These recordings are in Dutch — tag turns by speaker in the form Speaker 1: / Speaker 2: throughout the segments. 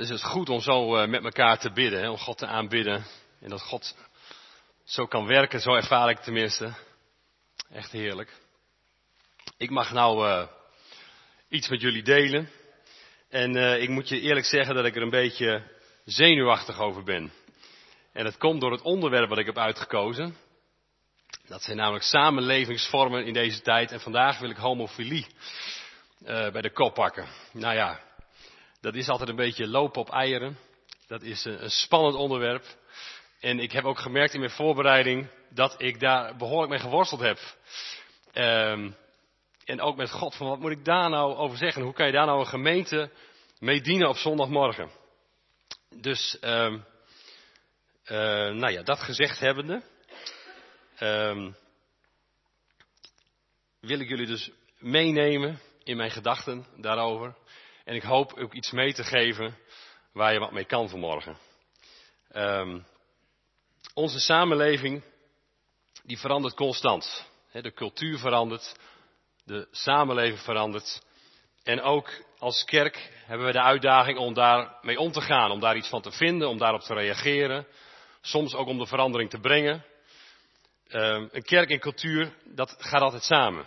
Speaker 1: Dus het is goed om zo met elkaar te bidden, hè, om God te aanbidden. En dat God zo kan werken, zo ervaar ik tenminste. Echt heerlijk. Ik mag nou iets met jullie delen. En ik moet je eerlijk zeggen dat ik er een beetje zenuwachtig over ben. En dat komt door het onderwerp wat ik heb uitgekozen. Dat zijn namelijk samenlevingsvormen in deze tijd. En vandaag wil ik homofilie bij de kop pakken. Nou ja, dat is altijd een beetje lopen op eieren. Dat is een spannend onderwerp. En ik heb ook gemerkt in mijn voorbereiding dat ik daar behoorlijk mee geworsteld heb. En ook met God, van wat moet ik daar nou over zeggen? Hoe kan je daar nou een gemeente mee dienen op zondagmorgen? Dus, nou ja, dat gezegd hebbende, wil ik jullie dus meenemen in mijn gedachten daarover. En ik hoop ook iets mee te geven waar je wat mee kan vanmorgen. Onze samenleving, die verandert constant. De cultuur verandert, de samenleving verandert. En ook als kerk hebben we de uitdaging om daarmee om te gaan. Om daar iets van te vinden, om daarop te reageren. Soms ook om de verandering te brengen. Een kerk en cultuur, dat gaat altijd samen.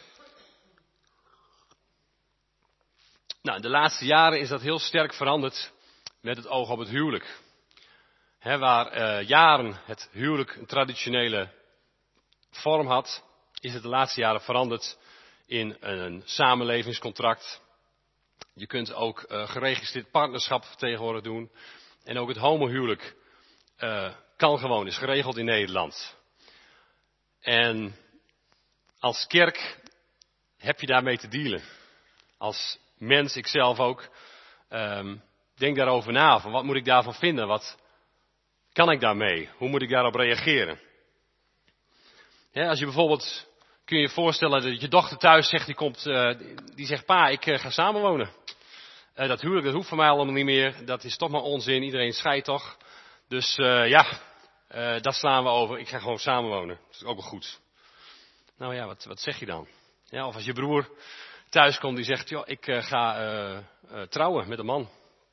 Speaker 1: Nou, de laatste jaren is dat heel sterk veranderd met het oog op het huwelijk. Waar jaren het huwelijk een traditionele vorm had, is het de laatste jaren veranderd in een samenlevingscontract. Je kunt ook geregistreerd partnerschap tegenwoordig doen. En ook het homohuwelijk kan gewoon, is geregeld in Nederland. En als kerk heb je daarmee te dealen. Als mens, ikzelf ook, denk daarover na. Van wat moet ik daarvan vinden? Wat kan ik daarmee? Hoe moet ik daarop reageren? Ja, als je bijvoorbeeld, kun je je voorstellen dat je dochter thuis zegt, die zegt, pa, ik ga samenwonen. Dat huwelijk, dat hoeft voor mij allemaal niet meer. Dat is toch maar onzin. Iedereen scheidt toch. Dus dat slaan we over. Ik ga gewoon samenwonen. Dat is ook wel goed. Nou ja, wat zeg je dan? Ja, of als je broer thuis komt die zegt, joh, ik ga trouwen met een man.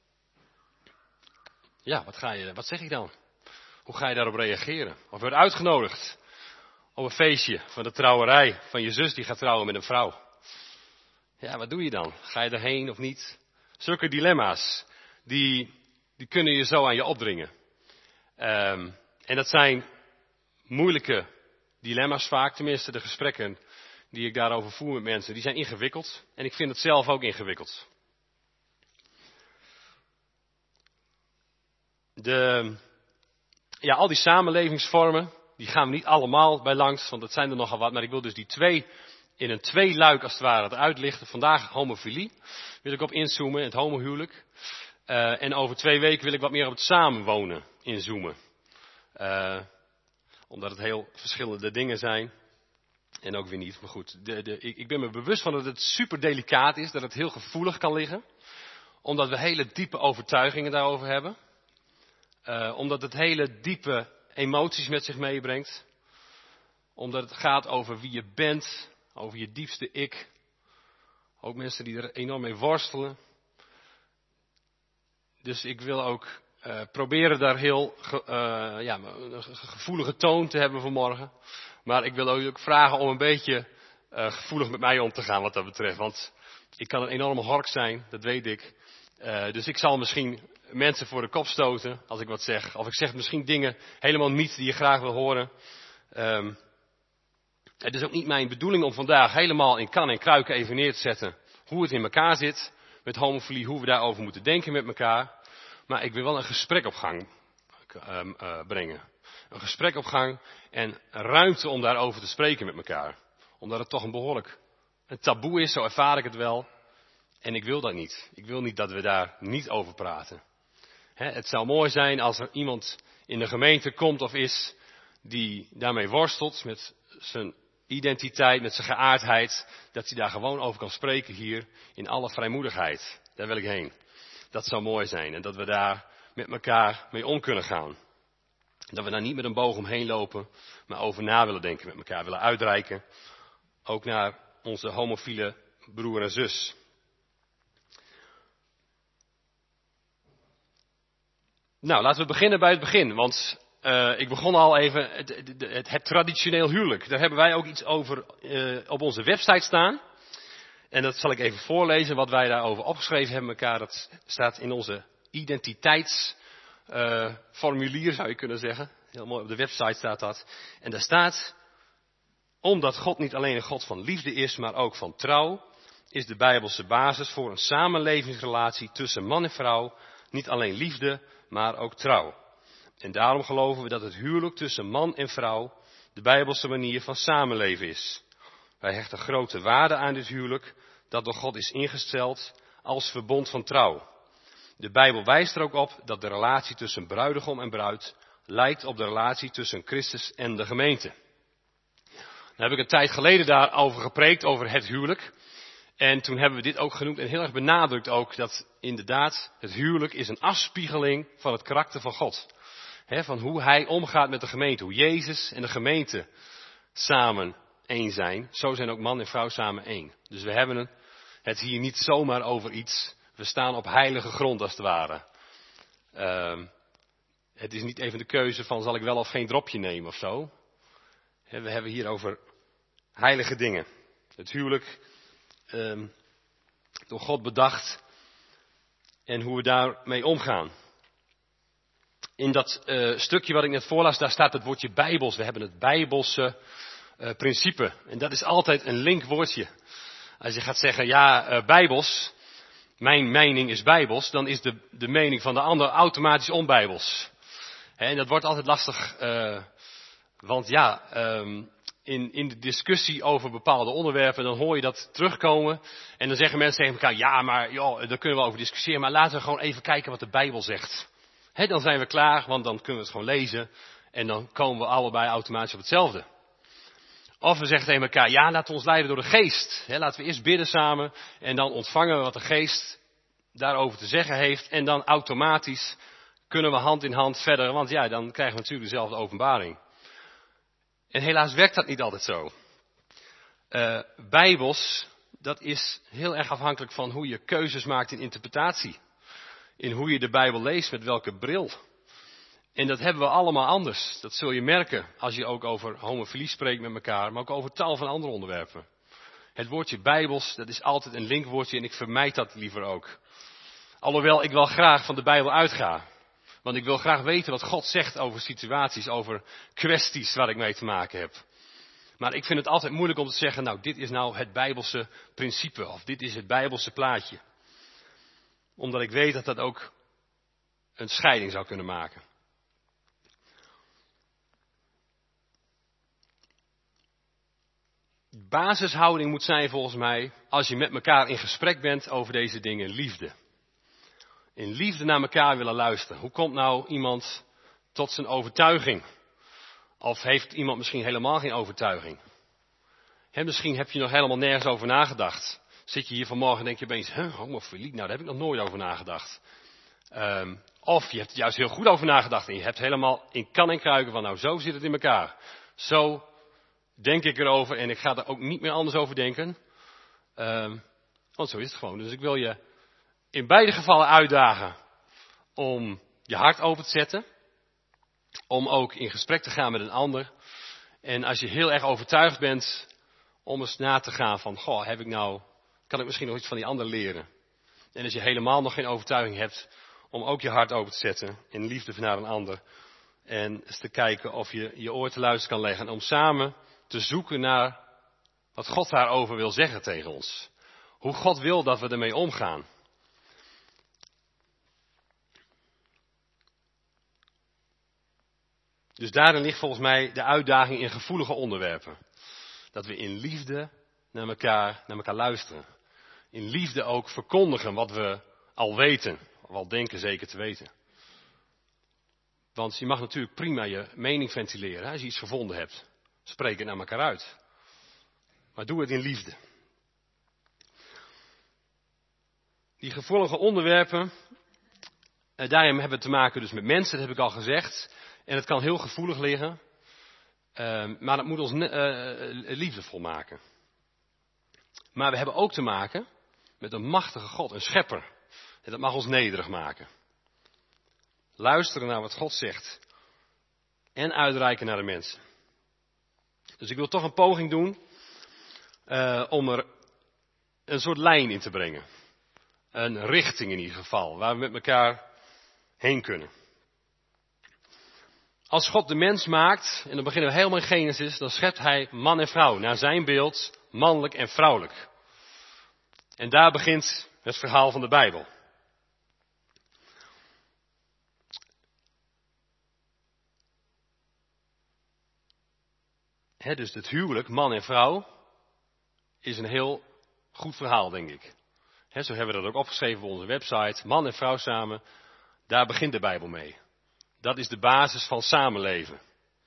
Speaker 1: Ja, wat zeg ik dan? Hoe ga je daarop reageren? Of je wordt uitgenodigd op een feestje van de trouwerij van je zus die gaat trouwen met een vrouw. Ja, wat doe je dan? Ga je erheen of niet? Zulke dilemma's, die kunnen je zo aan je opdringen. En dat zijn moeilijke dilemma's vaak, tenminste de gesprekken die ik daarover voer met mensen, die zijn ingewikkeld. En ik vind het zelf ook ingewikkeld. Al die samenlevingsvormen, die gaan we niet allemaal bij langs, want dat zijn er nogal wat. Maar ik wil dus die twee in een tweeluik als het ware uitlichten. Vandaag homofilie wil ik op inzoomen, het homohuwelijk. En over 2 weken wil ik wat meer op het samenwonen inzoomen. Omdat het heel verschillende dingen zijn. En ook weer niet, maar goed. Ik ben me bewust van dat het super delicaat is, dat het heel gevoelig kan liggen. Omdat we hele diepe overtuigingen daarover hebben. Omdat het hele diepe emoties met zich meebrengt. Omdat het gaat over wie je bent, over je diepste ik. Ook mensen die er enorm mee worstelen. Dus ik wil ook proberen daar heel een gevoelige toon te hebben vanmorgen. Maar ik wil ook vragen om een beetje gevoelig met mij om te gaan wat dat betreft. Want ik kan een enorme hork zijn, dat weet ik. Dus ik zal misschien mensen voor de kop stoten als ik wat zeg. Of ik zeg misschien dingen helemaal niet die je graag wil horen. Het is ook niet mijn bedoeling om vandaag helemaal in kan en kruiken even neer te zetten hoe het in elkaar zit met homofilie, hoe we daarover moeten denken met elkaar. Maar ik wil wel een gesprek op gang brengen. Een gesprek op gang en ruimte om daarover te spreken met elkaar. Omdat het toch een taboe is, zo ervaar ik het wel. En ik wil dat niet. Ik wil niet dat we daar niet over praten. Het zou mooi zijn als er iemand in de gemeente komt of is die daarmee worstelt met zijn identiteit, met zijn geaardheid. Dat hij daar gewoon over kan spreken hier in alle vrijmoedigheid. Daar wil ik heen. Dat zou mooi zijn en dat we daar met elkaar mee om kunnen gaan. Dat we daar niet met een boog omheen lopen, maar over na willen denken met elkaar. Willen uitreiken, ook naar onze homofiele broer en zus. Nou, laten we beginnen bij het begin. Want ik begon al even het traditioneel huwelijk. Daar hebben wij ook iets over op onze website staan. En dat zal ik even voorlezen wat wij daarover opgeschreven hebben met elkaar. Dat staat in onze identiteitsformulier, zou je kunnen zeggen. Heel mooi, op de website staat dat. En daar staat: omdat God niet alleen een God van liefde is, maar ook van trouw, is de Bijbelse basis voor een samenlevingsrelatie tussen man en vrouw niet alleen liefde, maar ook trouw. En daarom geloven we dat het huwelijk tussen man en vrouw de Bijbelse manier van samenleven is. Wij hechten grote waarde aan dit huwelijk dat door God is ingesteld als verbond van trouw. De Bijbel wijst er ook op dat de relatie tussen bruidegom en bruid lijkt op de relatie tussen Christus en de gemeente. Dan heb ik een tijd geleden daarover gepreekt, over het huwelijk. En toen hebben we dit ook genoemd en heel erg benadrukt ook dat inderdaad het huwelijk is een afspiegeling van het karakter van God. Van hoe hij omgaat met de gemeente, hoe Jezus en de gemeente samen één zijn. Zo zijn ook man en vrouw samen één. Dus we hebben het hier niet zomaar over iets. We staan op heilige grond als het ware. Het is niet even de keuze van zal ik wel of geen dropje nemen of zo. We hebben hier over heilige dingen. Het huwelijk door God bedacht en hoe we daarmee omgaan. In dat stukje wat ik net voorlas, daar staat het woordje bijbels. We hebben het bijbelse principe. En dat is altijd een linkwoordje. Als je gaat zeggen, ja, bijbels, mijn mening is bijbels, dan is de mening van de ander automatisch onbijbels. En dat wordt altijd lastig, want ja, in de discussie over bepaalde onderwerpen, dan hoor je dat terugkomen. En dan zeggen mensen tegen elkaar, ja, maar joh, daar kunnen we over discussiëren, maar laten we gewoon even kijken wat de Bijbel zegt. Dan zijn we klaar, want dan kunnen we het gewoon lezen. En dan komen we allebei automatisch op hetzelfde. Of we zeggen tegen elkaar, ja, laten we ons leiden door de geest. Laten we eerst bidden samen en dan ontvangen we wat de geest daarover te zeggen heeft. En dan automatisch kunnen we hand in hand verder, want ja, dan krijgen we natuurlijk dezelfde openbaring. En helaas werkt dat niet altijd zo. Bijbels, dat is heel erg afhankelijk van hoe je keuzes maakt in interpretatie. In hoe je de Bijbel leest, met welke bril. En dat hebben we allemaal anders. Dat zul je merken als je ook over homofilie spreekt met elkaar, maar ook over tal van andere onderwerpen. Het woordje Bijbels, dat is altijd een linkwoordje en ik vermijd dat liever ook. Alhoewel ik wel graag van de Bijbel uitga. Want ik wil graag weten wat God zegt over situaties, over kwesties waar ik mee te maken heb. Maar ik vind het altijd moeilijk om te zeggen, nou, dit is nou het Bijbelse principe, of dit is het Bijbelse plaatje. Omdat ik weet dat dat ook een scheiding zou kunnen maken. Basishouding moet zijn volgens mij, als je met elkaar in gesprek bent over deze dingen, liefde. In liefde naar elkaar willen luisteren. Hoe komt nou iemand tot zijn overtuiging? Of heeft iemand misschien helemaal geen overtuiging? Misschien heb je nog helemaal nergens over nagedacht. Zit je hier vanmorgen en denk je opeens, homofilie, nou daar heb ik nog nooit over nagedacht. Of je hebt er juist heel goed over nagedacht en je hebt helemaal in kan en kruiken van, nou zo zit het in elkaar. Zo denk ik erover en ik ga er ook niet meer anders over denken. Want zo is het gewoon. Dus ik wil je in beide gevallen uitdagen om je hart open te zetten. Om ook in gesprek te gaan met een ander. En als je heel erg overtuigd bent, om eens na te gaan van, kan ik misschien nog iets van die ander leren? En als je helemaal nog geen overtuiging hebt, om ook je hart open te zetten in liefde naar een ander. En eens te kijken of je je oor te luisteren kan leggen. En om samen te zoeken naar wat God daarover wil zeggen tegen ons. Hoe God wil dat we ermee omgaan. Dus daarin ligt volgens mij de uitdaging in gevoelige onderwerpen. Dat we in liefde naar elkaar luisteren. In liefde ook verkondigen wat we al weten. Of al denken zeker te weten. Want je mag natuurlijk prima je mening ventileren. Als je iets gevonden hebt. Spreek het naar elkaar uit. Maar doe het in liefde. Die gevoelige onderwerpen. Daarin hebben we te maken dus met mensen. Dat heb ik al gezegd. En het kan heel gevoelig liggen. Maar dat moet ons liefdevol maken. Maar we hebben ook te maken met een machtige God, een schepper. En dat mag ons nederig maken. luisteren naar wat God zegt. En uitreiken naar de mensen. Dus ik wil toch een poging doen om er een soort lijn in te brengen. Een richting in ieder geval, waar we met elkaar heen kunnen. Als God de mens maakt, en dan beginnen we helemaal in Genesis, dan schept hij man en vrouw naar zijn beeld, mannelijk en vrouwelijk. En daar begint het verhaal van de Bijbel. Dus het huwelijk, man en vrouw, is een heel goed verhaal, denk ik. Zo hebben we dat ook opgeschreven op onze website. Man en vrouw samen, daar begint de Bijbel mee. Dat is de basis van samenleven.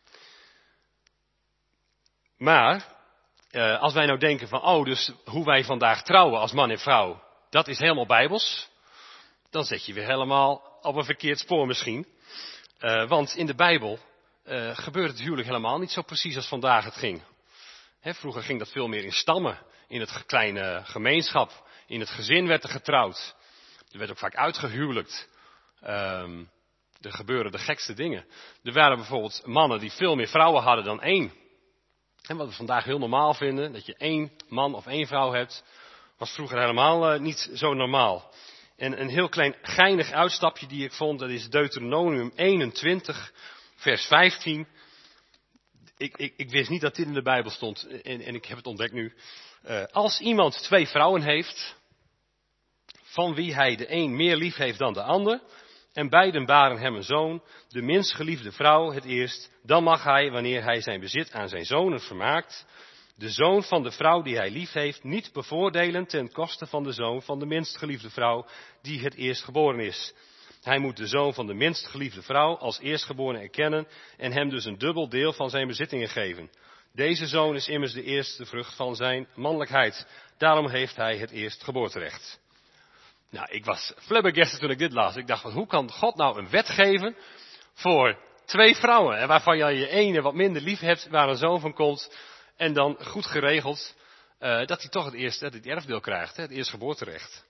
Speaker 1: Maar, als wij nou denken van, dus hoe wij vandaag trouwen als man en vrouw, dat is helemaal bijbels. Dan zet je weer helemaal op een verkeerd spoor misschien. Want in de Bijbel gebeurt het huwelijk helemaal niet zo precies als vandaag het ging. Vroeger ging dat veel meer in stammen, in het kleine gemeenschap, in het gezin werd er getrouwd. Er werd ook vaak uitgehuwelijkt. Er gebeuren de gekste dingen. Er waren bijvoorbeeld mannen die veel meer vrouwen hadden dan één. En wat we vandaag heel normaal vinden, dat je 1 man of 1 vrouw hebt, was vroeger helemaal niet zo normaal. En een heel klein geinig uitstapje die ik vond, dat is Deuteronomium 21, vers 15. Ik wist niet dat dit in de Bijbel stond en ik heb het ontdekt nu. Als iemand 2 vrouwen heeft, van wie hij de een meer lief heeft dan de ander, en beiden baren hem een zoon, de minst geliefde vrouw het eerst, dan mag hij, wanneer hij zijn bezit aan zijn zonen vermaakt, de zoon van de vrouw die hij lief heeft niet bevoordelen ten koste van de zoon van de minst geliefde vrouw die het eerst geboren is. Hij moet de zoon van de minst geliefde vrouw als eerstgeborene erkennen en hem dus een dubbel deel van zijn bezittingen geven. Deze zoon is immers de eerste vrucht van zijn mannelijkheid. Daarom heeft hij het eerstgeboorterecht. Nou, ik was flabbergasted toen ik dit las. Ik dacht, hoe kan God nou een wet geven voor 2 vrouwen? En waarvan je ene wat minder lief hebt, waar een zoon van komt. En dan goed geregeld dat hij toch het erfdeel krijgt, het eerstgeboorterecht.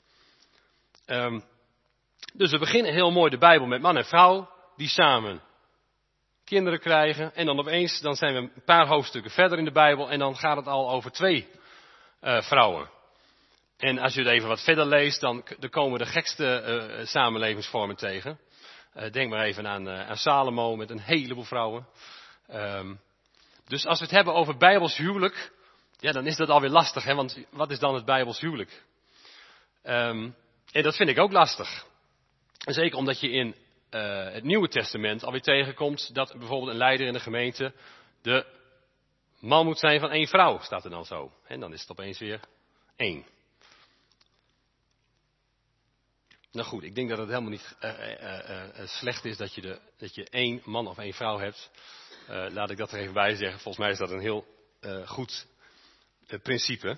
Speaker 1: Dus we beginnen heel mooi de Bijbel met man en vrouw die samen kinderen krijgen. En dan opeens, dan zijn we een paar hoofdstukken verder in de Bijbel en dan gaat het al over 2 vrouwen. En als je het even wat verder leest, dan komen de gekste samenlevingsvormen tegen. Denk maar even aan Salomo met een heleboel vrouwen. Dus als we het hebben over Bijbels huwelijk, ja, dan is dat alweer lastig, hè? Want wat is dan het Bijbels huwelijk? En dat vind ik ook lastig. Zeker omdat je in het Nieuwe Testament alweer tegenkomt dat bijvoorbeeld een leider in de gemeente de man moet zijn van 1 vrouw, staat er dan zo. En dan is het opeens weer 1. Nou goed, ik denk dat het helemaal niet slecht is dat je 1 man of 1 vrouw hebt. Laat ik dat er even bij zeggen. Volgens mij is dat een heel goed principe.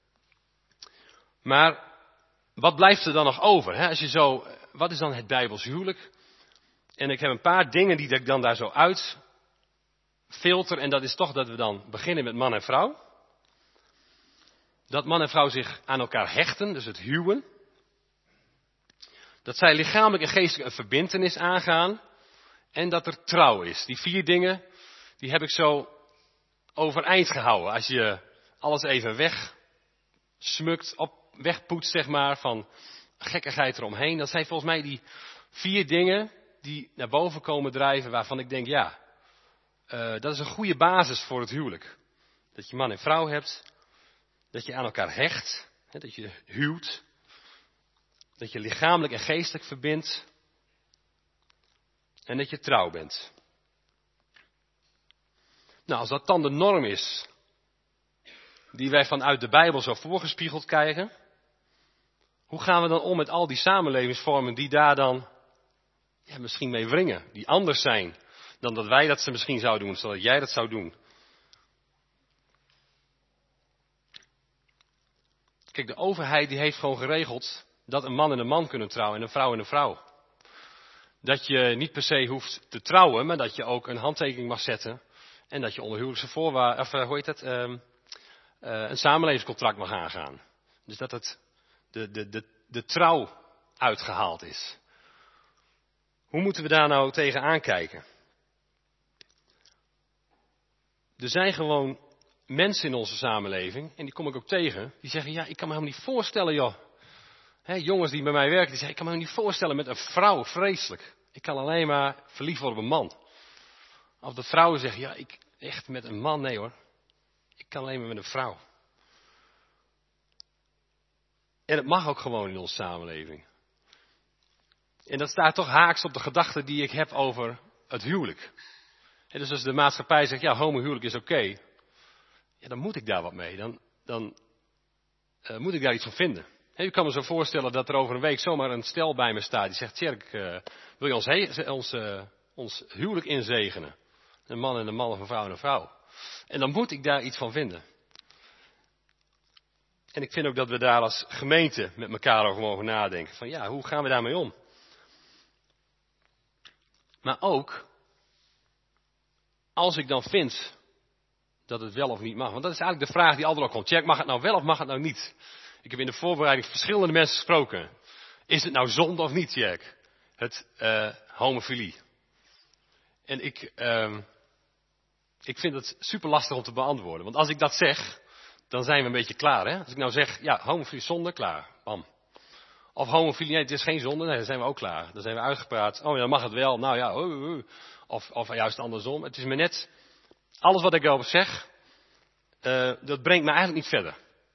Speaker 1: Maar wat blijft er dan nog over? Hè? Wat is dan het Bijbels huwelijk? En ik heb een paar dingen die ik dan daar zo uit filter. En dat is toch dat we dan beginnen met man en vrouw. Dat man en vrouw zich aan elkaar hechten, dus het huwen. Dat zij lichamelijk en geestelijk een verbintenis aangaan. En dat er trouw is. Die 4 dingen, die heb ik zo overeind gehouden. Als je alles even wegsmukt, wegpoetst zeg maar, van gekkigheid eromheen. Dat zijn volgens mij die 4 dingen die naar boven komen drijven waarvan ik denk, dat is een goede basis voor het huwelijk. Dat je man en vrouw hebt. Dat je aan elkaar hecht. Dat je huwt. Dat je lichamelijk en geestelijk verbindt. En dat je trouw bent. Nou, als dat dan de norm is, die wij vanuit de Bijbel zo voorgespiegeld krijgen, hoe gaan we dan om met al die samenlevingsvormen die daar dan misschien mee wringen, die anders zijn dan dat wij dat ze misschien zouden doen, zodat jij dat zou doen? Kijk, de overheid die heeft gewoon geregeld dat een man en een man kunnen trouwen en een vrouw en een vrouw. Dat je niet per se hoeft te trouwen, maar dat je ook een handtekening mag zetten. En dat je onder huwelijkse voorwaarden, een samenlevingscontract mag aangaan. Dus dat de trouw uitgehaald is. Hoe moeten we daar nou tegenaan kijken? Er zijn gewoon mensen in onze samenleving, en die kom ik ook tegen, die zeggen, ja, ik kan me helemaal niet voorstellen, joh. Jongens die bij mij werken, die zeggen, ik kan me helemaal niet voorstellen met een vrouw, vreselijk. Ik kan alleen maar verliefd worden op een man. Of dat vrouwen zeggen, ja, ik echt met een man, nee hoor. Ik kan alleen maar met een vrouw. En het mag ook gewoon in onze samenleving. En dat staat toch haaks op de gedachte die ik heb over het huwelijk. En dus als de maatschappij zegt, ja, homohuwelijk is oké. Ja, dan moet ik daar wat mee. Dan moet ik daar iets van vinden. U kan me zo voorstellen dat er over een week zomaar een stel bij me staat. Die zegt, Tjerk, wil je ons huwelijk inzegenen? Een man en een man of een vrouw en een vrouw. En dan moet ik daar iets van vinden. En ik vind ook dat we daar als gemeente met elkaar over mogen nadenken. Van ja, hoe gaan we daarmee om? Maar ook, als ik dan vind dat het wel of niet mag. Want dat is eigenlijk de vraag die altijd al komt. Tjerk, mag het nou wel of mag het nou niet? Ik heb in de voorbereiding verschillende mensen gesproken. Is het nou zonde of niet, Tjerk? Het homofilie. En ik vind het super lastig om te beantwoorden. Want als ik dat zeg, dan zijn we een beetje klaar. Hè? Als ik nou zeg, ja, homofilie is zonde, klaar. Bam. Of homofilie, nee, het is geen zonde, nee, dan zijn we ook klaar. Dan zijn we uitgepraat. Oh ja, dan mag het wel. Nou ja, Of juist andersom. Het is me net, alles wat ik erover zeg, dat brengt me eigenlijk niet verder.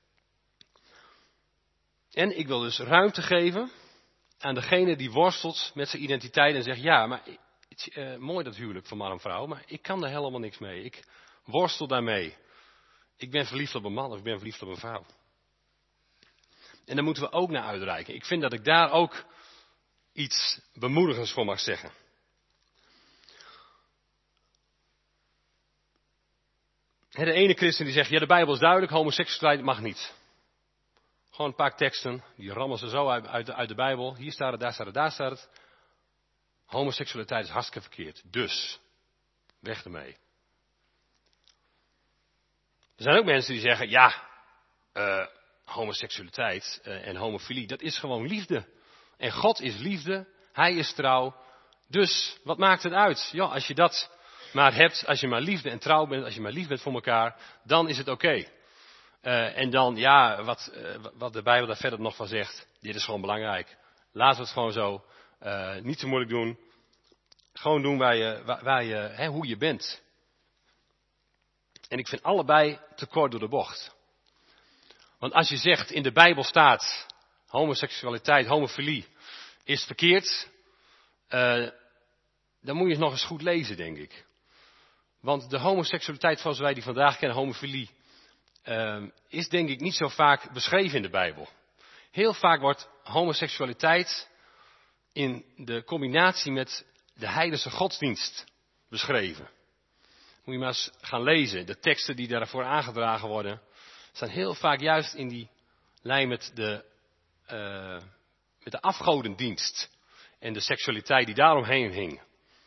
Speaker 1: En ik wil dus ruimte geven aan degene die worstelt met zijn identiteit en zegt, ja, maar mooi dat huwelijk van man en vrouw, maar ik kan er helemaal niks mee. Ik worstel daarmee. Ik ben verliefd op een man of ik ben verliefd op een vrouw. En daar moeten we ook naar uitreiken. Ik vind dat ik daar ook iets bemoedigends voor mag zeggen. De ene christen die zegt, ja, de Bijbel is duidelijk, homoseksualiteit mag niet. Gewoon een paar teksten, die rammen ze zo uit de Bijbel. Hier staat het, daar staat het, daar staat het. Homoseksualiteit is hartstikke verkeerd. Dus, weg ermee. Er zijn ook mensen die zeggen, ja, homoseksualiteit en homofilie, dat is gewoon liefde. En God is liefde, Hij is trouw. Dus, wat maakt het uit? Ja, als je dat maar hebt, als je maar liefde en trouw bent, als je maar lief bent voor elkaar, dan is het oké. En dan, ja, wat de Bijbel daar verder nog van zegt, dit is gewoon belangrijk. Laten we het gewoon zo, niet te moeilijk doen. Gewoon doen hoe je bent. En ik vind allebei te kort door de bocht. Want als je zegt, in de Bijbel staat, homoseksualiteit, homofilie is verkeerd, dan moet je het nog eens goed lezen, denk ik. Want de homoseksualiteit zoals wij die vandaag kennen, homofilie, is denk ik niet zo vaak beschreven in de Bijbel. Heel vaak wordt homoseksualiteit in de combinatie met de heidense godsdienst beschreven. Moet je maar eens gaan lezen. De teksten die daarvoor aangedragen worden, staan heel vaak juist in die lijn met de afgodendienst. En de seksualiteit die daaromheen hing.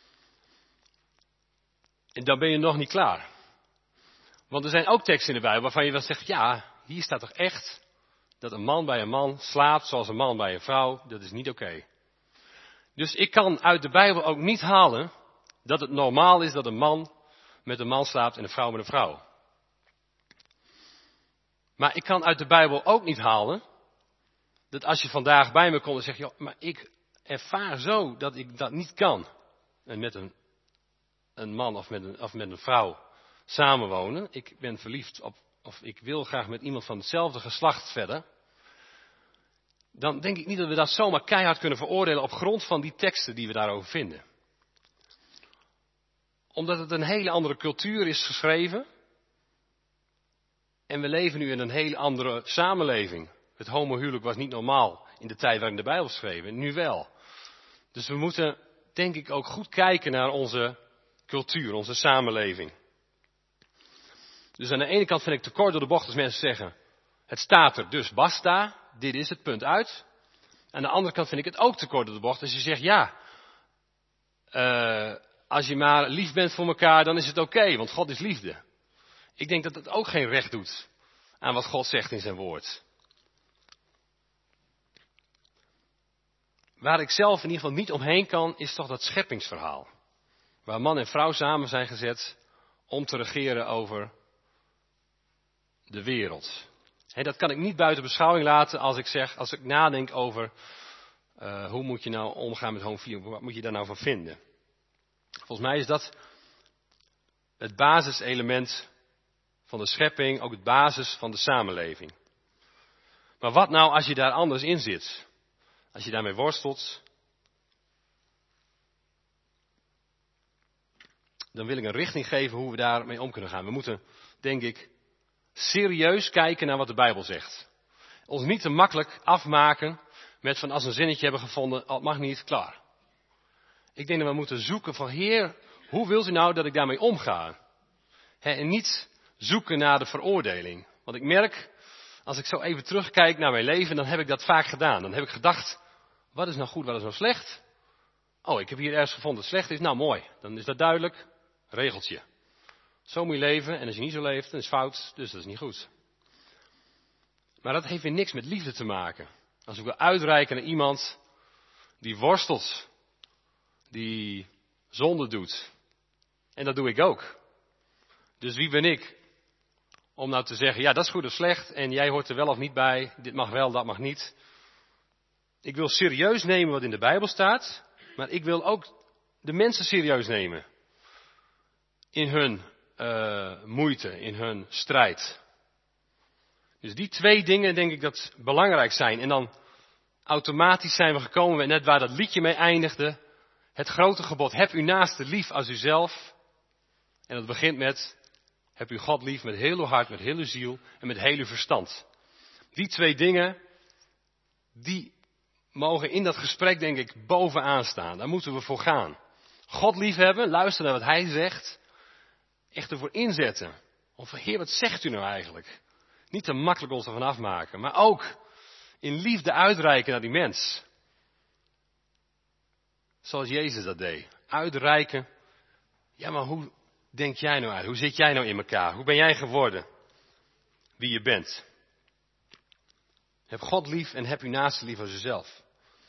Speaker 1: En dan ben je nog niet klaar. Want er zijn ook teksten in de Bijbel waarvan je wel zegt, ja, hier staat toch echt dat een man bij een man slaapt zoals een man bij een vrouw. Dat is niet oké. Dus ik kan uit de Bijbel ook niet halen dat het normaal is dat een man met een man slaapt en een vrouw met een vrouw. Maar ik kan uit de Bijbel ook niet halen dat als je vandaag bij me komt en zegt, joh, maar ik ervaar zo dat ik dat niet kan. En met een man of met een vrouw samenwonen. Ik ben verliefd op, of ik wil graag met iemand van hetzelfde geslacht verder. Dan denk ik niet dat we dat zomaar keihard kunnen veroordelen op grond van die teksten die we daarover vinden. Omdat het een hele andere cultuur is geschreven. En we leven nu in een hele andere samenleving. Het homohuwelijk was niet normaal in de tijd waarin de Bijbel geschreven, nu wel. Dus we moeten, denk ik, ook goed kijken naar onze cultuur, onze samenleving. Dus aan de ene kant vind ik te kort door de bocht als mensen zeggen, het staat er, dus basta, dit is het, punt uit. Aan de andere kant vind ik het ook te kort door de bocht als je zegt, ja, als je maar lief bent voor elkaar, dan is het oké, want God is liefde. Ik denk dat het ook geen recht doet aan wat God zegt in zijn woord. waar ik zelf in ieder geval niet omheen kan, is toch dat scheppingsverhaal. Waar man en vrouw samen zijn gezet om te regeren over de wereld. Dat kan ik niet buiten beschouwing laten als ik nadenk over hoe moet je nou omgaan met homofilie, wat moet je daar nou van vinden. Volgens mij is dat het basiselement van de schepping, ook het basis van de samenleving. Maar wat nou als je daar anders in zit? Als je daarmee worstelt, dan wil ik een richting geven hoe we daarmee om kunnen gaan. We moeten, denk ik, serieus kijken naar wat de Bijbel zegt. Ons niet te makkelijk afmaken met van als we een zinnetje hebben gevonden, het mag niet, klaar. Ik denk dat we moeten zoeken van Heer, hoe wilt u nou dat ik daarmee omga? En niet zoeken naar de veroordeling. Want ik merk, als ik zo even terugkijk naar mijn leven, dan heb ik dat vaak gedaan. Dan heb ik gedacht, wat is nou goed, wat is nou slecht? Oh, ik heb hier ergens gevonden dat het slecht is. Nou, mooi. Dan is dat duidelijk. Regeltje. Zo moet je leven. En als je niet zo leeft, dan is het fout. Dus dat is niet goed. Maar dat heeft weer niks met liefde te maken. Als ik wil uitreiken naar iemand die worstelt. Die zonde doet. En dat doe ik ook. Dus wie ben ik? Om nou te zeggen, ja, dat is goed of slecht. En jij hoort er wel of niet bij. Dit mag wel, dat mag niet. Ik wil serieus nemen wat in de Bijbel staat. Maar ik wil ook de mensen serieus nemen. In hun moeite, in hun strijd. Dus die twee dingen denk ik dat belangrijk zijn. En dan automatisch zijn we gekomen net waar dat liedje mee eindigde. Het grote gebod, heb uw naaste lief als uzelf. En dat begint met, heb uw God lief met heel uw hart, met heel uw ziel en met heel uw verstand. Die twee dingen, die mogen in dat gesprek denk ik bovenaan staan. Daar moeten we voor gaan. God liefhebben, luisteren naar wat hij zegt. Echt ervoor inzetten. Om van Heer, wat zegt u nou eigenlijk? Niet te makkelijk ons ervan afmaken. Maar ook in liefde uitreiken naar die mens. Zoals Jezus dat deed. Uitreiken. Ja, maar hoe denk jij nou uit? Hoe zit jij nou in elkaar? Hoe ben jij geworden? Wie je bent. Heb God lief en heb uw naaste lief als jezelf.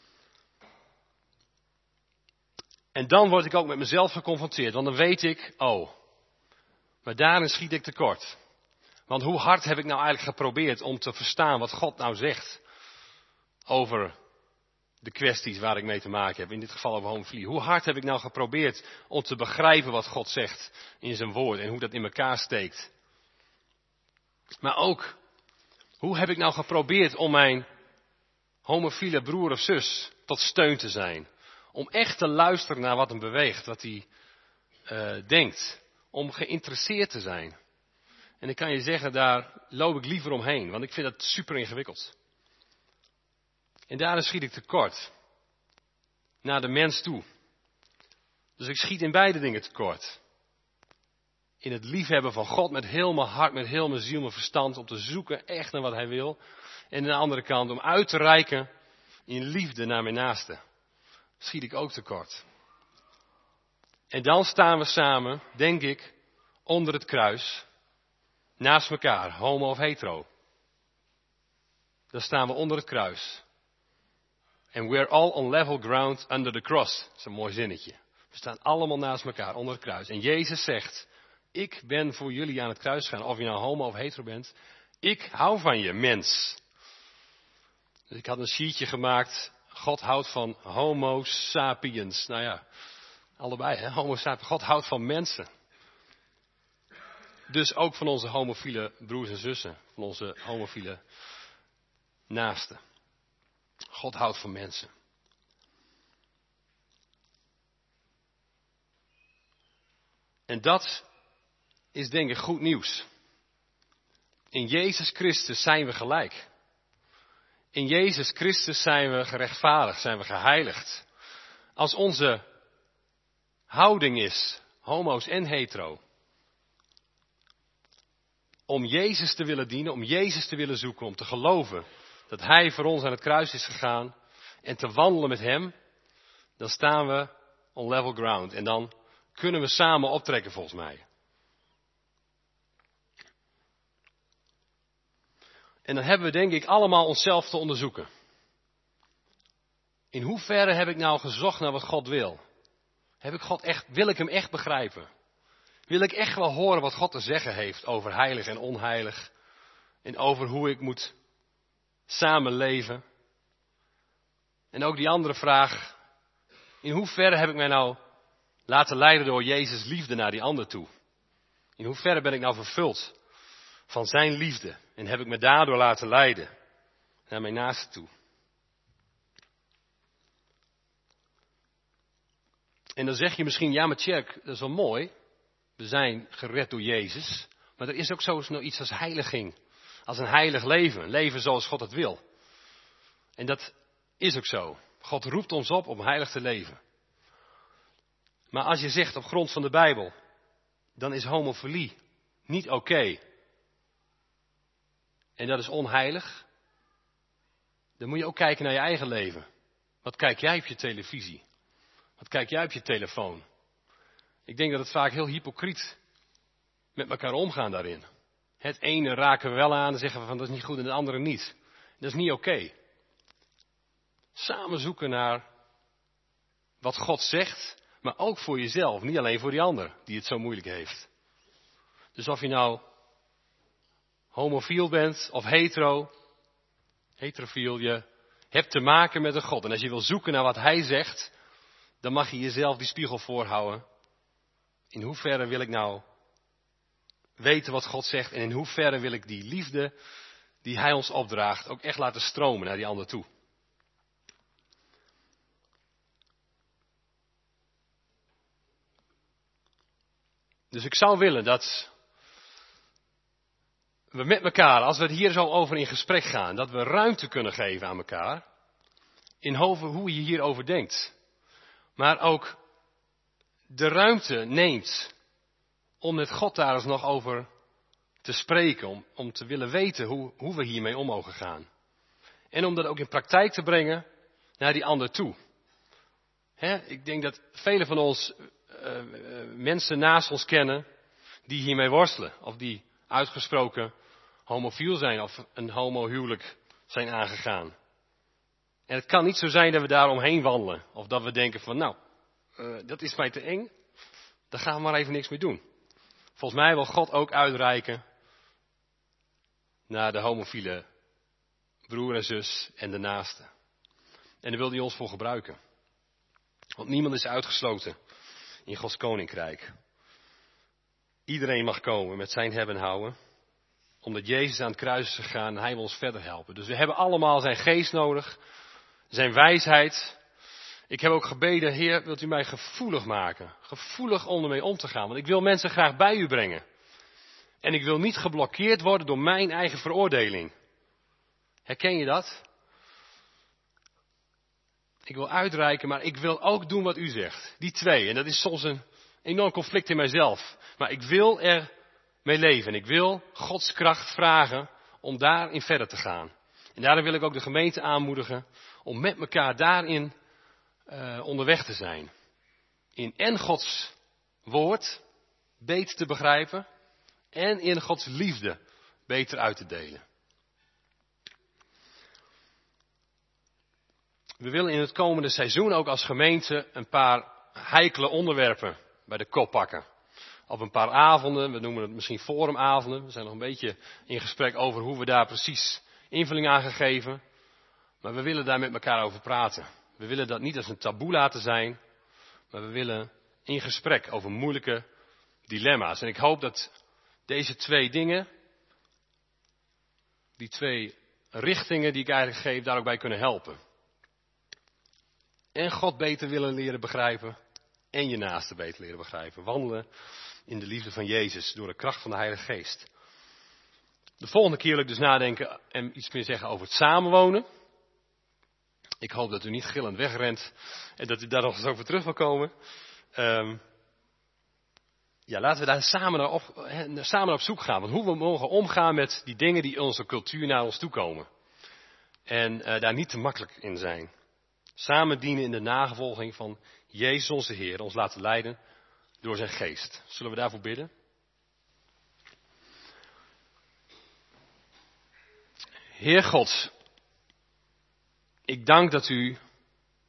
Speaker 1: En dan word ik ook met mezelf geconfronteerd. Want dan weet ik, oh, maar daarin schiet ik tekort. Want hoe hard heb ik nou eigenlijk geprobeerd om te verstaan wat God nou zegt over de kwesties waar ik mee te maken heb. In dit geval over homofilie. Hoe hard heb ik nou geprobeerd om te begrijpen wat God zegt in zijn woord en hoe dat in elkaar steekt. Maar ook, hoe heb ik nou geprobeerd om mijn homofiele broer of zus tot steun te zijn. Om echt te luisteren naar wat hem beweegt, wat hij denkt. Om geïnteresseerd te zijn. En ik kan je zeggen, daar loop ik liever omheen, want ik vind dat super ingewikkeld. En daarin schiet ik tekort. Naar de mens toe. Dus ik schiet in beide dingen tekort. In het liefhebben van God met heel mijn hart, met heel mijn ziel, mijn verstand. Om te zoeken echt naar wat hij wil. En aan de andere kant om uit te reiken in liefde naar mijn naaste. Schiet ik ook tekort. En dan staan we samen, denk ik, onder het kruis. Naast elkaar, homo of hetero. Dan staan we onder het kruis. And we're all on level ground under the cross. Dat is een mooi zinnetje. We staan allemaal naast elkaar onder het kruis. En Jezus zegt, ik ben voor jullie aan het kruis gegaan. Of je nou homo of hetero bent. Ik hou van je, mens. Dus ik had een sheetje gemaakt. God houdt van homo sapiens. Nou ja, allebei, hè? Homo sapiens. God houdt van mensen. Dus ook van onze homofiele broers en zussen. Van onze homofiele naasten. God houdt van mensen. En dat is denk ik goed nieuws. In Jezus Christus zijn we gelijk. In Jezus Christus zijn we gerechtvaardigd, zijn we geheiligd. Als onze houding is, homo's en hetero, om Jezus te willen dienen, om Jezus te willen zoeken, om te geloven dat Hij voor ons aan het kruis is gegaan en te wandelen met Hem, dan staan we on level ground. En dan kunnen we samen optrekken volgens mij. En dan hebben we denk ik allemaal onszelf te onderzoeken. In hoeverre heb ik nou gezocht naar wat God wil? Wil ik hem echt begrijpen? Wil ik echt wel horen wat God te zeggen heeft over heilig en onheilig? En over hoe ik moet samenleven? En ook die andere vraag, in hoeverre heb ik mij nou laten leiden door Jezus' liefde naar die ander toe? In hoeverre ben ik nou vervuld van zijn liefde en heb ik me daardoor laten leiden naar mijn naaste toe? En dan zeg je misschien, ja maar Tjerk, dat is wel mooi. We zijn gered door Jezus. Maar er is ook zoiets als heiliging. Als een heilig leven. Een leven zoals God het wil. En dat is ook zo. God roept ons op om heilig te leven. Maar als je zegt op grond van de Bijbel, dan is homofilie niet oké. En dat is onheilig. Dan moet je ook kijken naar je eigen leven. Wat kijk jij op je televisie? Wat kijk jij op je telefoon? Ik denk dat het vaak heel hypocriet met elkaar omgaan daarin. Het ene raken we wel aan en zeggen we van dat is niet goed en het andere niet. Dat is niet oké. Samen zoeken naar wat God zegt, maar ook voor jezelf. Niet alleen voor die ander die het zo moeilijk heeft. Dus of je nou homofiel bent of heterofiel, je hebt te maken met een God. En als je wil zoeken naar wat hij zegt, dan mag je jezelf die spiegel voorhouden. In hoeverre wil ik nou weten wat God zegt en in hoeverre wil ik die liefde die hij ons opdraagt ook echt laten stromen naar die ander toe. Dus ik zou willen dat we met elkaar, als we het hier zo over in gesprek gaan, dat we ruimte kunnen geven aan elkaar in hoe je hierover denkt. Maar ook de ruimte neemt om met God daar eens nog over te spreken. Om te willen weten hoe we hiermee om mogen gaan. En om dat ook in praktijk te brengen naar die ander toe. Ik denk dat velen van ons mensen naast ons kennen die hiermee worstelen. Of die uitgesproken homofiel zijn of een homohuwelijk zijn aangegaan. En het kan niet zo zijn dat we daar omheen wandelen. Of dat we denken van dat is mij te eng. Daar gaan we maar even niks mee doen. Volgens mij wil God ook uitreiken naar de homofiele broer en zus en de naaste. En daar wil hij ons voor gebruiken. Want niemand is uitgesloten in Gods koninkrijk. Iedereen mag komen met zijn hebben en houden. Omdat Jezus aan het kruis is gegaan en hij wil ons verder helpen. Dus we hebben allemaal zijn geest nodig. Zijn wijsheid. Ik heb ook gebeden, Heer, wilt u mij gevoelig maken? Gevoelig om ermee om te gaan. Want ik wil mensen graag bij u brengen. En ik wil niet geblokkeerd worden door mijn eigen veroordeling. Herken je dat? Ik wil uitreiken, maar ik wil ook doen wat u zegt. Die twee. En dat is soms een enorm conflict in mijzelf. Maar ik wil er mee leven. En ik wil Gods kracht vragen om daarin verder te gaan. En daarom wil ik ook de gemeente aanmoedigen om met elkaar daarin onderweg te zijn. In en Gods woord beter te begrijpen en in Gods liefde beter uit te delen. We willen in het komende seizoen ook als gemeente een paar heikele onderwerpen bij de kop pakken. Op een paar avonden, we noemen het misschien forumavonden. We zijn nog een beetje in gesprek over hoe we daar precies invulling aan gaan geven. Maar we willen daar met elkaar over praten. We willen dat niet als een taboe laten zijn. Maar we willen in gesprek over moeilijke dilemma's. En ik hoop dat deze twee dingen, die twee richtingen die ik eigenlijk geef, daar ook bij kunnen helpen. En God beter willen leren begrijpen. En je naaste beter leren begrijpen. Wandelen in de liefde van Jezus door de kracht van de Heilige Geest. De volgende keer wil ik dus nadenken en iets meer zeggen over het samenwonen. Ik hoop dat u niet gillend wegrent en dat u daar nog eens over terug wil komen. Laten we daar samen op zoek gaan. Want hoe we mogen omgaan met die dingen die in onze cultuur naar ons toe komen. En daar niet te makkelijk in zijn. Samen dienen in de nagevolging van Jezus onze Heer. Ons laten leiden door zijn geest. Zullen we daarvoor bidden? Heer God, ik dank dat u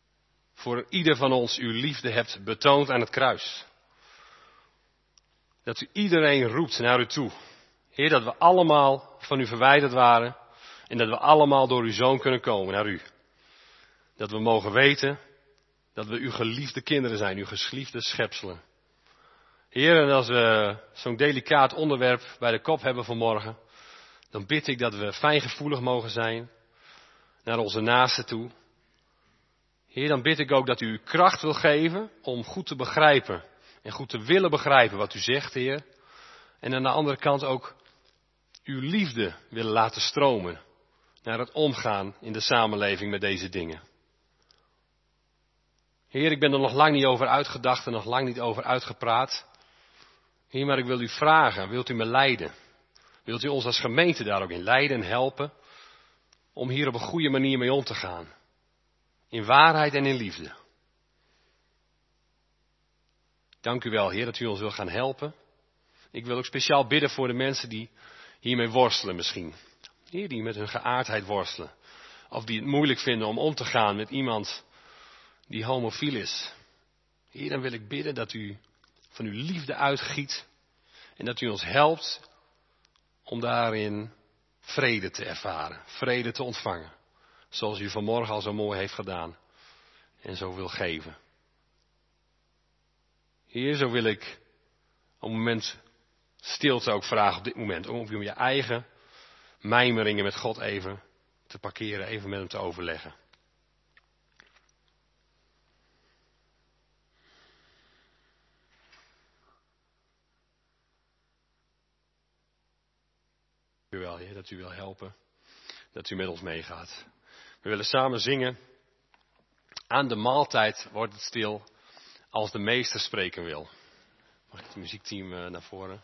Speaker 1: voor ieder van ons uw liefde hebt betoond aan het kruis. Dat u iedereen roept naar u toe. Heer, dat we allemaal van u verwijderd waren en dat we allemaal door uw Zoon kunnen komen naar u. Dat we mogen weten dat we uw geliefde kinderen zijn, uw geliefde schepselen. Heer, en als we zo'n delicaat onderwerp bij de kop hebben vanmorgen, dan bid ik dat we fijngevoelig mogen zijn naar onze naasten toe. Heer, dan bid ik ook dat u uw kracht wil geven om goed te begrijpen en goed te willen begrijpen wat u zegt, Heer. En aan de andere kant ook uw liefde willen laten stromen naar het omgaan in de samenleving met deze dingen. Heer, ik ben er nog lang niet over uitgedacht en nog lang niet over uitgepraat. Heer, maar ik wil u vragen, wilt u me leiden? Wilt u ons als gemeente daar ook in leiden en helpen om hier op een goede manier mee om te gaan? In waarheid en in liefde. Dank u wel, Heer, dat u ons wil gaan helpen. Ik wil ook speciaal bidden voor de mensen die hiermee worstelen misschien. Heer, die met hun geaardheid worstelen. Of die het moeilijk vinden om te gaan met iemand die homofiel is. Heer, dan wil ik bidden dat u van uw liefde uitgiet. En dat u ons helpt om daarin vrede te ervaren. Vrede te ontvangen. Zoals u vanmorgen al zo mooi heeft gedaan. En zo wil geven. Heer, zo wil ik op een moment stilte ook vragen op dit moment. Om je eigen mijmeringen met God even te parkeren. Even met hem te overleggen. Dank u wel, Heer, dat u wil helpen. Dat u met ons meegaat. We willen samen zingen. Aan de maaltijd wordt het stil als de meester spreken wil. Mag ik het muziekteam naar voren?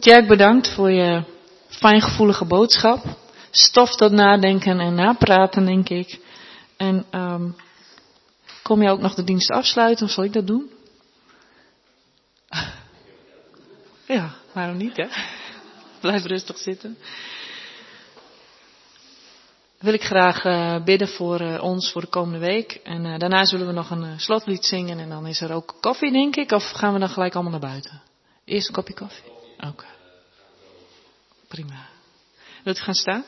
Speaker 2: Tjerk, bedankt voor je fijngevoelige boodschap. Stof tot nadenken en napraten, denk ik. En kom je ook nog de dienst afsluiten of zal ik dat doen? Ja, waarom niet, hè? Blijf rustig zitten. Wil ik graag bidden voor ons voor de komende week. En daarna zullen we nog een slotlied zingen en dan is er ook koffie, denk ik. Of gaan we dan gelijk allemaal naar buiten? Eerst een kopje koffie? Oké. Prima. Wilt u gaan staan?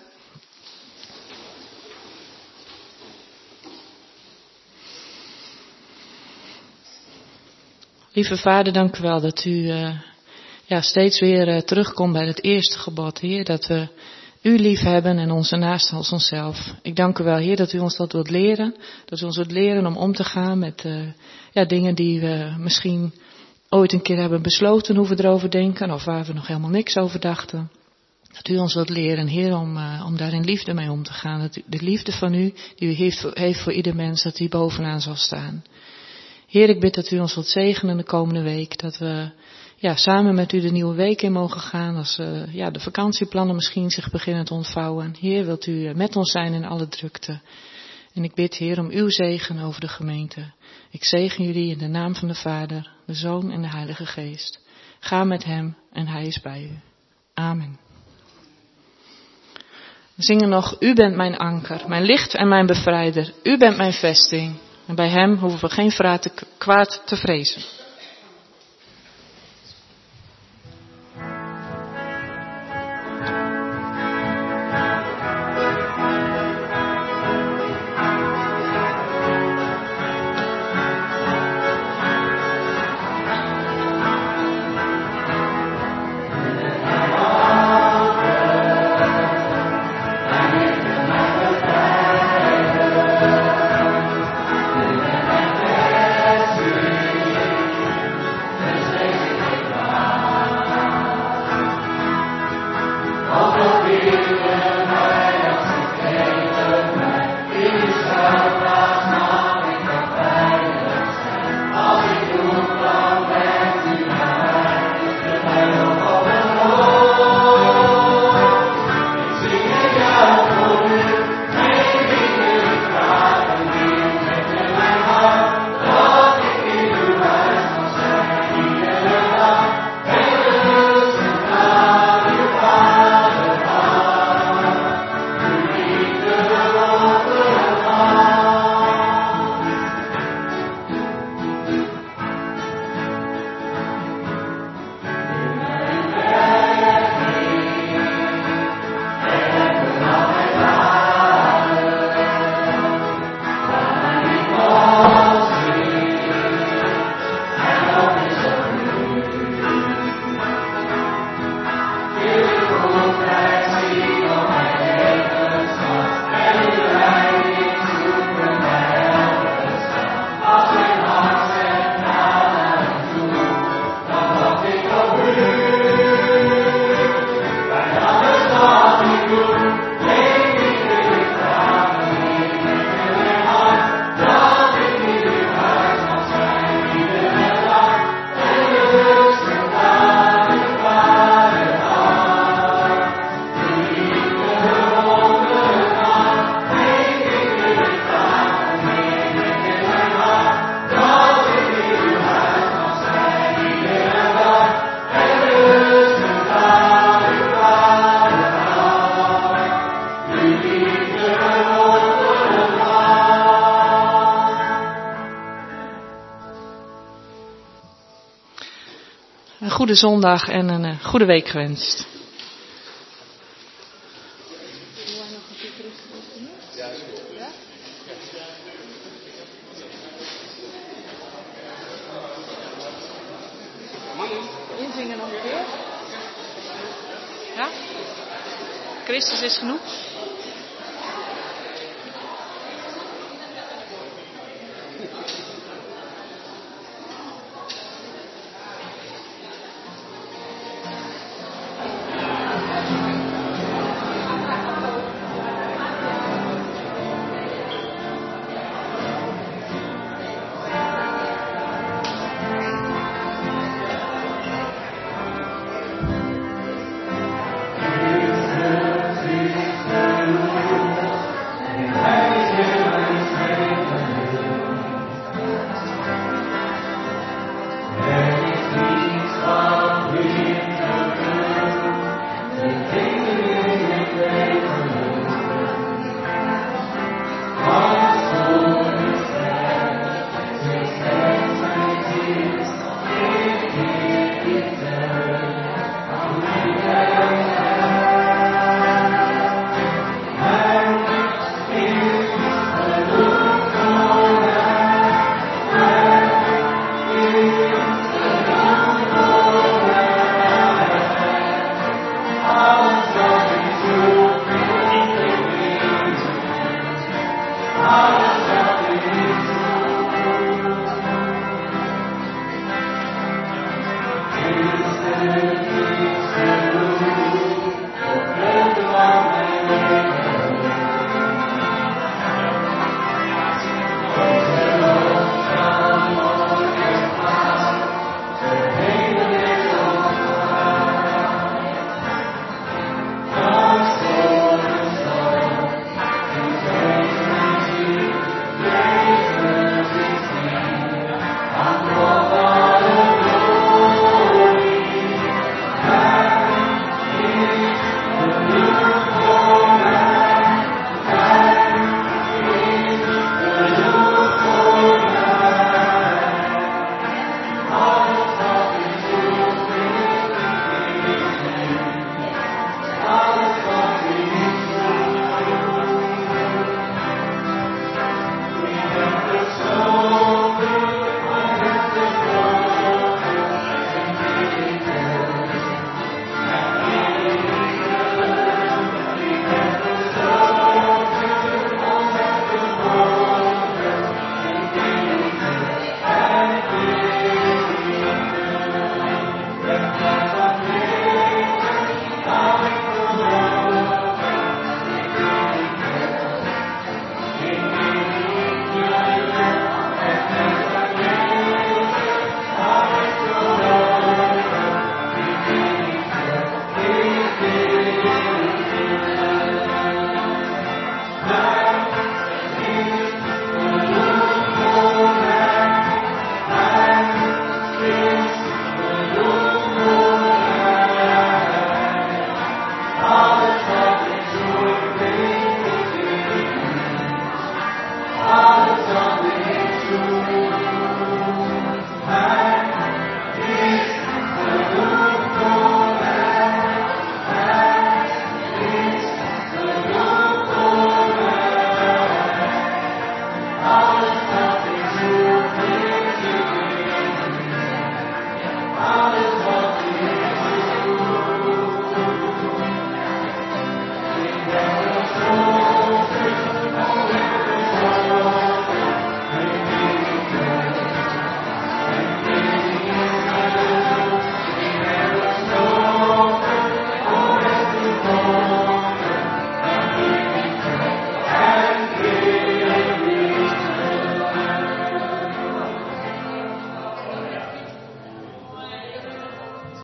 Speaker 2: Lieve Vader, dank u wel dat u steeds weer terugkomt bij het eerste gebod, Heer. Dat we u lief hebben en onze naasten als onszelf. Ik dank u wel, Heer, dat u ons dat wilt leren. Dat u ons wilt leren om te gaan met dingen die we misschien ooit een keer hebben besloten hoe we erover denken. Of waar we nog helemaal niks over dachten. Dat u ons wilt leren, Heer, om daar in liefde mee om te gaan. Dat de liefde van u, die u heeft voor ieder mens, dat die bovenaan zal staan. Heer, ik bid dat u ons wilt zegenen de komende week. Dat we samen met u de nieuwe week in mogen gaan. Als de vakantieplannen misschien zich beginnen te ontvouwen. Heer, wilt u met ons zijn in alle drukte. En ik bid, Heer, om uw zegen over de gemeente. Ik zegen jullie in de naam van de Vader, de Zoon en de Heilige Geest. Ga met hem en hij is bij u. Amen. We zingen nog, u bent mijn anker, mijn licht en mijn bevrijder. U bent mijn vesting. En bij hem hoeven we geen kwaad te vrezen. Een goede zondag en een goede week gewenst. Inzingen nog een keer? Ja? Christus is genoeg.